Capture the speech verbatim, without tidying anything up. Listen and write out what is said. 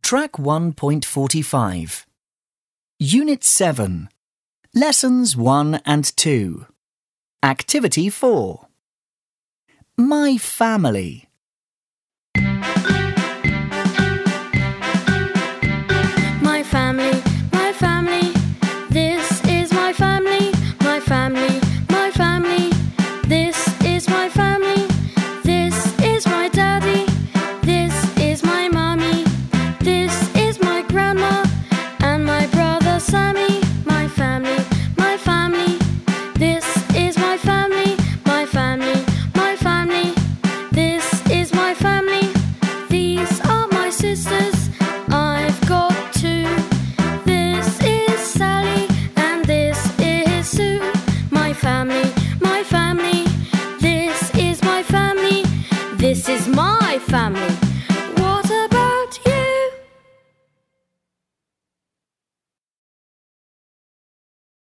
Track one point forty-five. Unit seven. Lessons one and two. Activity four. My family.